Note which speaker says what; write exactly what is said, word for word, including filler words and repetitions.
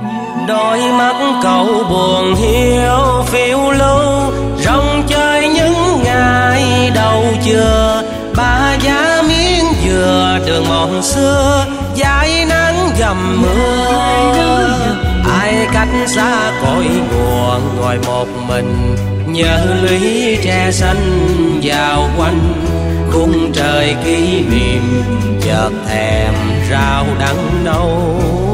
Speaker 1: Đôi mắt cậu buồn hiu phiêu lưu, rong chơi những ngày đầu chưa. Ba giá miếng dừa đường mòn xưa, dãi nắng dầm mưa. Ai cách xa cội nguồn ngồi một mình, nhớ lũy tre xanh vào quanh. Khung trời kỷ niệm chợt thèm rau đắng nâu.